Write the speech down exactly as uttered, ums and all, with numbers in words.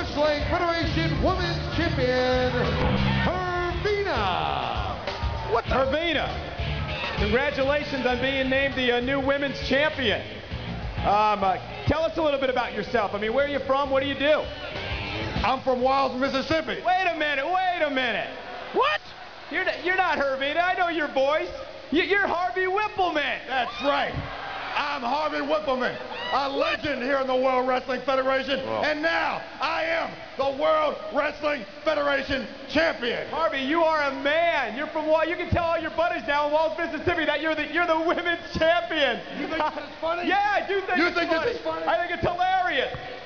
Wrestling Federation Women's Champion, Hermina. What the? Hermina, congratulations on being named the uh, new women's champion. Um, uh, tell us a little bit about yourself. I mean, where are you from? What do you do? I'm from Wiles, Mississippi. Wait a minute, wait a minute. What? You're, you're not Hermina. I know your voice. You, you're Harvey Whippleman. That's right. I'm Harvey Whippleman, a legend here in the World Wrestling Federation, Whoa. and now I am the World Wrestling Federation champion. Harvey, you are a man. You're from Wall. You can tell all your buddies now in Walls, Mississippi that you're the you're the women's champion. You think this is funny? Yeah, I do think you it's think funny. this is funny? I think it's hilarious.